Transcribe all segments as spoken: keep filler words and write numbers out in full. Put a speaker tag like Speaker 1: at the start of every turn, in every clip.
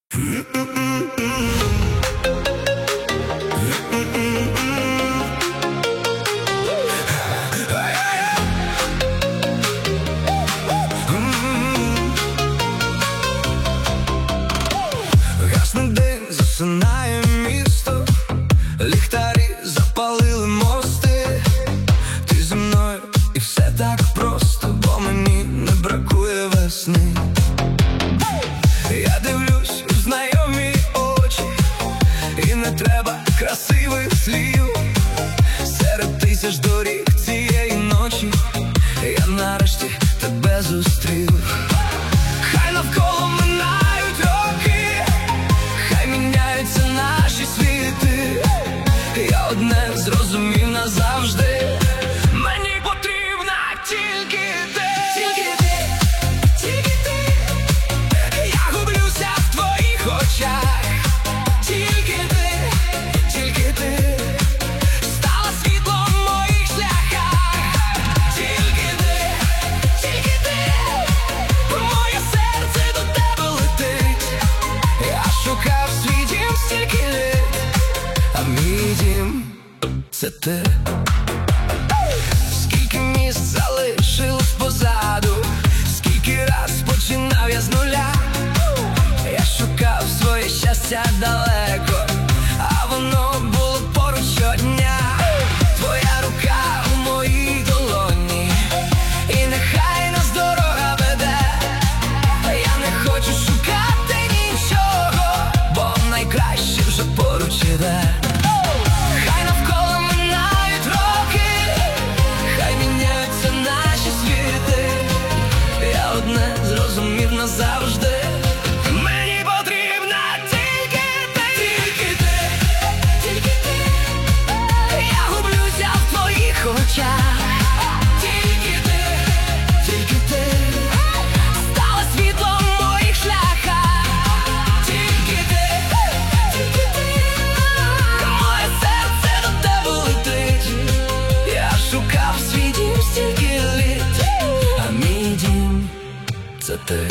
Speaker 1: Гасне день, засинає місто, ліхтарі запалили мости. Ти зі мною і все так просто, бо мені не бракує весни. Я дивлюсь у знайомі очі, і не треба красивих слів. Серед тисяч доріг цієї ночі я нарешті тебе зустрів. Хай навколо минають роки, хай міняються наші світи. Я одне зрозумів назавжди: мені потрібна тільки ти. Тільки ти, тільки ти. Я гублюся в твоїх очах. Тільки ти, тільки ти. Стала світлом в моїх шляхах. Тільки ти, тільки ти. Моє серце до тебе летить. Я шукав свій дім стільки літ, а мій дім — це ти. Скільки місць залишилось позаду, скільки раз починав я з нуля. Я шукав своє щастя далеко, а воно було поруч щодня. Твоя рука у моїй долоні, і нехай нас дорога веде. Я не хочу шукати нічого, бо найкраще вже поруч іде. Хай навколо минають роки, хай міняються наші світи. Я одне зрозумів назавжди: мені потрібна тільки ти. Тільки ти, тільки ти. Я гублюся в твоїх очах. Тільки ти, тільки ти. Стала світлом в моїх шляхах. Тільки ти, тільки ти. Моє серце до тебе летить. Я шукав свій дім стільки літ, а мій дім — це ти.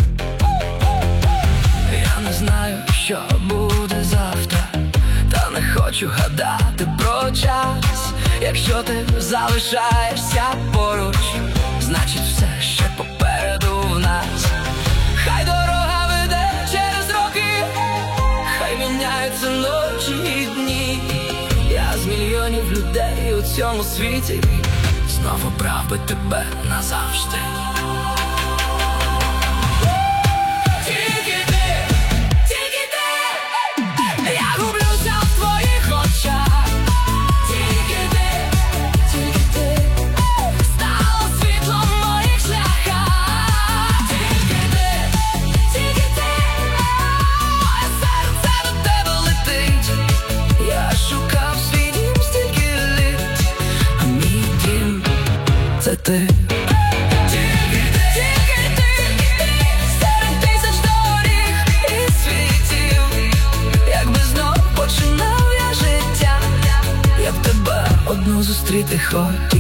Speaker 1: Я не знаю, що буде завтра, та не хочу гадати про час. Якщо ти залишаєшся поруч, значить все ще попереду в нас. Хай дорога веде через роки, хай міняються ночі і дні. Я з мільйонів людей у цьому світі знову брав би тебе назавжди. Тільки ти, тільки ти. Я гублюся в твоїх очах. Тільки ти, тільки ти. Стала світлом в моїх шляхах. Тільки ти, тільки ти. Моє серце до тебе летить. Я шукав свій дім стільки літ, а мій дім — це ти. Одну зустріти хотів.